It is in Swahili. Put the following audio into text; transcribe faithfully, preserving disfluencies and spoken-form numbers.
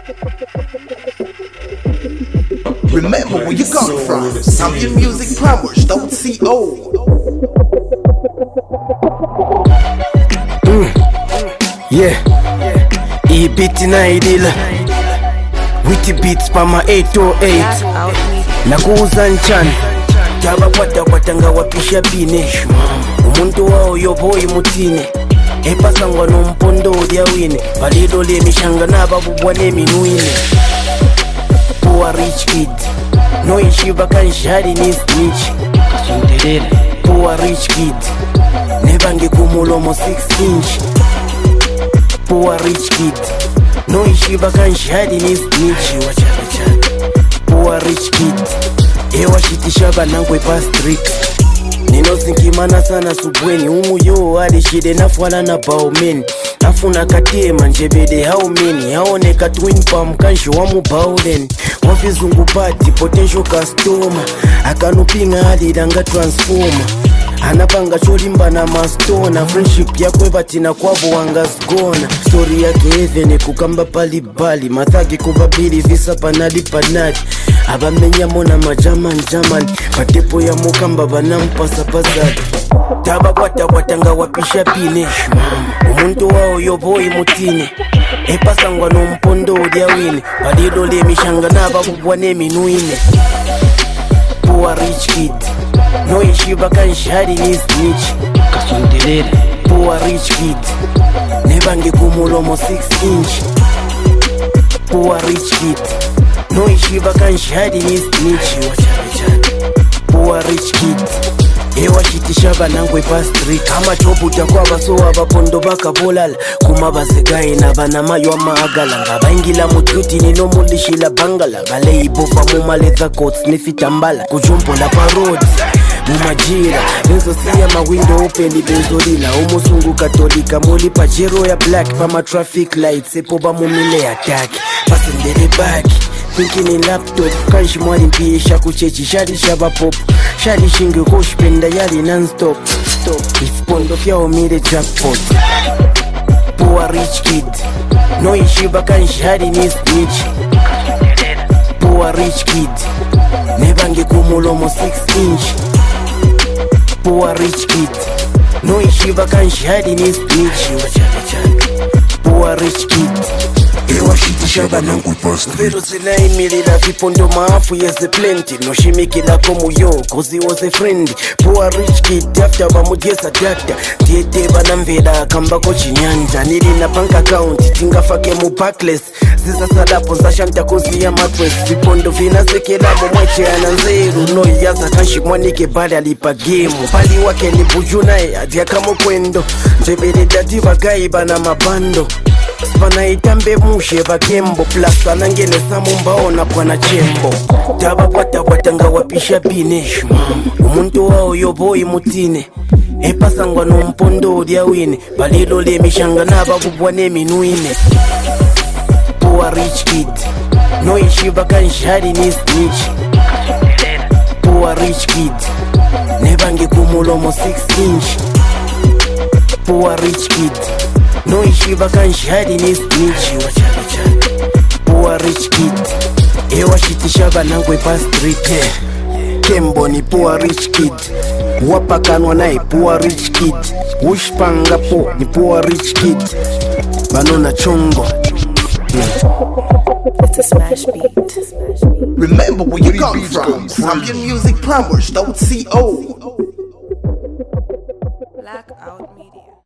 Remember where you got it from. Zambian Music Plumbers dot co. Mm. Yeah, E beat na idila Witty beats pa ma eight oh eight na kuuza nchani Jaba kwata kwatanga wapisha bine Umuntu wao yoboyi mutine Epasangwa no mpondo dia wine Balido le mishanga na babu bwane minuine Poor rich kid No ishiba kanshari ni snitch Poor rich kid Nebange kumulomo six inch Poor rich kid No ishiba kanshari ni snitch Poor rich kid Ewa shitishaba nangwe pa street Nino sinkimana sana subweni Umu yo alishide nafwala na baumeni Nafuna katema njebede haumeni Haoneka twin palm kanshi wamu baulen Wafizungu pati potential customer Akanupinga halidanga transformer Anapanga cholimba na mastona Friendship ya kwe batina kwabo wangazgona Story yake heaven kukamba pali bali Mathagi kubabili visa panali panali Abamenya mona majaman jaman Patepo ya mukamba banampasa pasadi Taba wata watanga wapisha pine Umuntu wao yoboyi mutine Epasangwa no mpondo dia wine Balido le mishanga na babu bwane minuine Poor rich kid No ishiba kanshari ni snitch Poor rich kid Nebange kumulomo six inch Poor rich kid No ishiba kanshari ni snitch Poor rich kid Ewa shitishaba nangwe pa street Kama chobuta kwa baso abapondo baka bolala Kuma basegaye na banamayo amaagala Ngabaingila mututi nino mulishila bangala Gale ibofa muma leather coats nifitambala Kujumpo la parodi Mumajira Benzo siya ma window open di benzolila Umusungu katolika Muli pajero ya black Pama traffic lights Epo ba mumile attack Pasendele back Thinking in laptop Kanshi mwali mpiesha kuchechi Shari shaba pop Shari shinge koshpenda yali non-stop Stop If pondo fya omire jackpot Poor rich kid No ishiba kanshi hari ni snitch Poor rich kid Nebange kumulomo six inch Poor rich kid No ishiba kanshi hari ni snitch Poor rich kid Ewa shitishaba nangwe pa street Vero zina imilila vipondo maafu yeze plenty No shimikila komu yo cause he was a friend Poor rich kid after bamujesa data Tiete banamveda kambako chinyanja Nili na bank account tinga fake mu backless Ziza salapo za shanta kozi ya mattress Vipondo vina sekela mumweche ananzeru No yaza kanshi mwanike bali alipa game Pali wake ni bujunae adia kamo kwendo Njebele dati bagai bana mabando Spana itambe mushe bakembo Plus anangele samumbaona kwa na chembo Taba wata watanga wapisha bine Umuntu wao yoboyi mutine Epasangwa no mpondo dia wine Balilo le mishanga na babu bwane minuine Poor rich kid No ishiba kanshari ni snitch Poor rich kid Nebange kumulomo six inch Poor rich kid No ishiba kanshari ni snitch Poor rich kid Ewa shitishaba nangwe pa street Kembo ni poor rich kid Wapakanwa nae poor rich kid Ushpanga po ni poor rich kid Banona chongo It's a smash beat. Remember where you got it from. Zambian Music Plumbers dot co. Blackout Media.